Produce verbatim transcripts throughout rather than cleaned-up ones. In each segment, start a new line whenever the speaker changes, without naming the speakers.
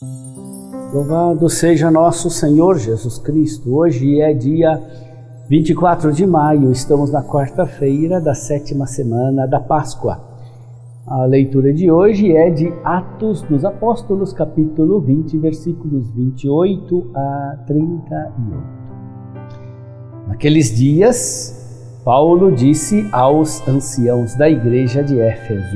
Louvado seja nosso Senhor Jesus Cristo. Hoje é dia vinte e quatro de maio, estamos na quarta-feira da sétima semana da Páscoa. A leitura de hoje é de Atos dos Apóstolos, capítulo vinte, versículos vinte e oito a trinta e oito. Naqueles dias, Paulo disse aos anciãos da igreja de Éfeso: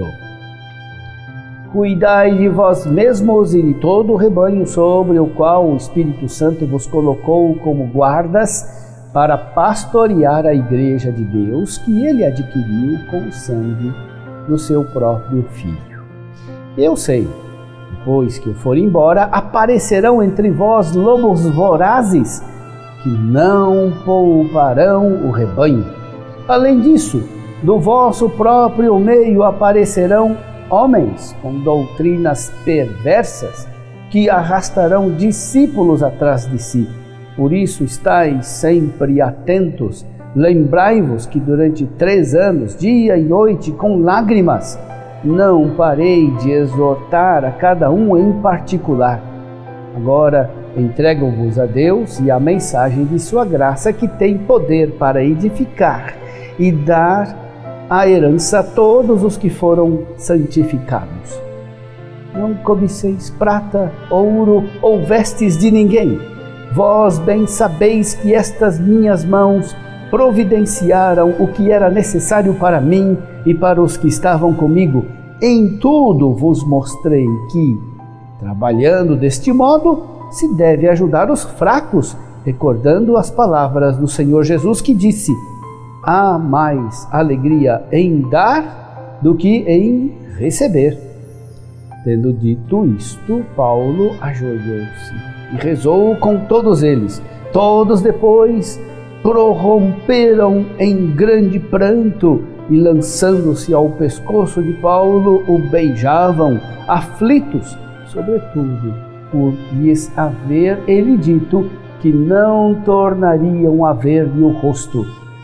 Cuidai de vós mesmos e de todo o rebanho sobre o qual o Espírito Santo vos colocou como guardas para pastorear a igreja de Deus que ele adquiriu com o sangue do seu próprio Filho. Eu sei, depois que eu for embora, aparecerão entre vós lobos vorazes que não pouparão o rebanho. Além disso, do vosso próprio meio aparecerão homens com doutrinas perversas que arrastarão discípulos atrás de si. Por isso, estais sempre atentos. Lembrai-vos que durante três anos, dia e noite, com lágrimas, não parei de exortar a cada um em particular. Agora, entrego-vos a Deus e a mensagem de sua graça, que tem poder para edificar e dar a herança a todos os que foram santificados. Não cobiceis prata, ouro ou vestes de ninguém. Vós bem sabeis que estas minhas mãos providenciaram o que era necessário para mim e para os que estavam comigo. Em tudo vos mostrei que, trabalhando deste modo, se deve ajudar os fracos, recordando as palavras do Senhor Jesus, que disse: há mais alegria em dar do que em receber. Tendo dito isto, Paulo ajoelhou-se e rezou com todos eles. Todos depois prorromperam em grande pranto e, lançando-se ao pescoço de Paulo, o beijavam, aflitos, sobretudo por lhes haver ele dito que não tornariam a ver-lhe o rosto.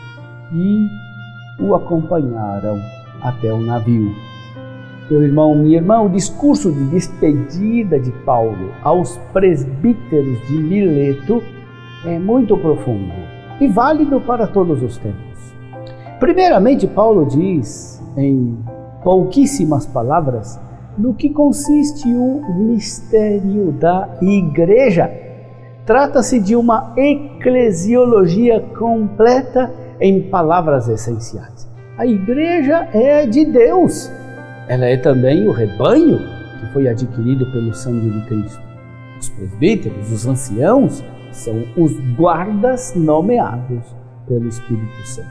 E o acompanharam até o navio. Meu irmão, minha irmã, o discurso de despedida de Paulo aos presbíteros de Mileto é muito profundo e válido para todos os tempos. Primeiramente, Paulo diz, em pouquíssimas palavras, no que consiste o mistério da igreja. Trata-se de uma eclesiologia completa em palavras essenciais. A igreja é de Deus. Ela é também o rebanho que foi adquirido pelo sangue de Cristo. Os presbíteros, os anciãos, são os guardas nomeados pelo Espírito Santo.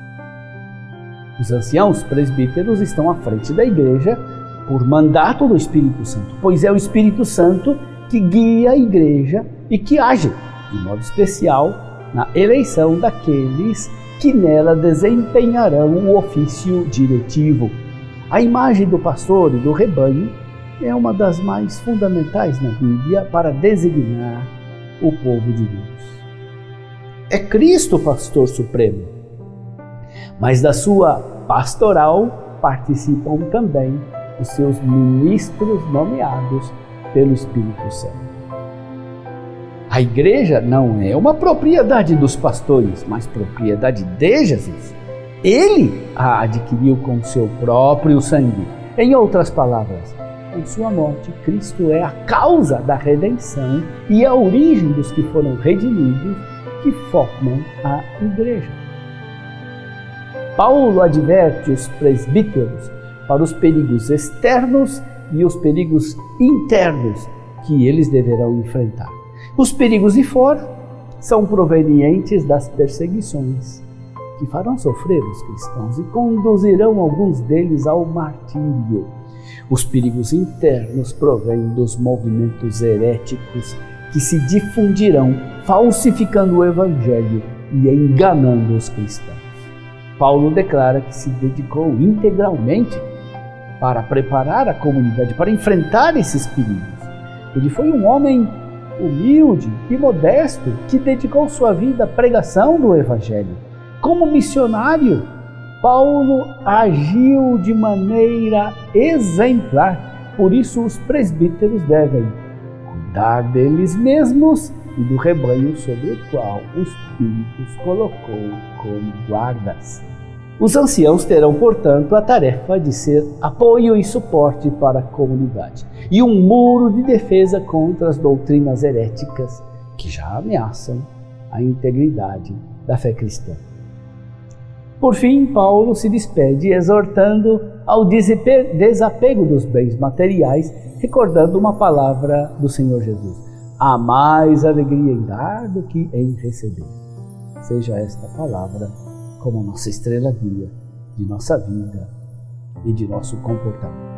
Os anciãos presbíteros estão à frente da igreja por mandato do Espírito Santo, pois é o Espírito Santo que guia a igreja e que age, de modo especial, na eleição daqueles que nela desempenharão o ofício diretivo. A imagem do pastor e do rebanho é uma das mais fundamentais na Bíblia para designar o povo de Deus. É Cristo o pastor supremo, mas da sua pastoral participam também os seus ministros nomeados pelo Espírito Santo. A igreja não é uma propriedade dos pastores, mas propriedade de Jesus. Ele a adquiriu com seu próprio sangue. Em outras palavras, com sua morte, Cristo é a causa da redenção e a origem dos que foram redimidos, que formam a igreja. Paulo adverte os presbíteros para os perigos externos e os perigos internos que eles deverão enfrentar. Os perigos de fora são provenientes das perseguições que farão sofrer os cristãos e conduzirão alguns deles ao martírio. Os perigos internos provêm dos movimentos heréticos que se difundirão, falsificando o Evangelho e enganando os cristãos. Paulo declara que se dedicou integralmente para preparar a comunidade, para enfrentar esses perigos. Ele foi um homem humilde e modesto que dedicou sua vida à pregação do Evangelho. Como missionário, Paulo agiu de maneira exemplar. Por isso, os presbíteros devem cuidar deles mesmos e do rebanho sobre o qual o Espírito os colocou como guardas. Os anciãos terão, portanto, a tarefa de ser apoio e suporte para a comunidade e um muro de defesa contra as doutrinas heréticas que já ameaçam a integridade da fé cristã. Por fim, Paulo se despede exortando ao desapego dos bens materiais, recordando uma palavra do Senhor Jesus: há mais alegria em dar do que em receber. Seja esta palavra como nossa estrela guia de nossa vida e de nosso comportamento.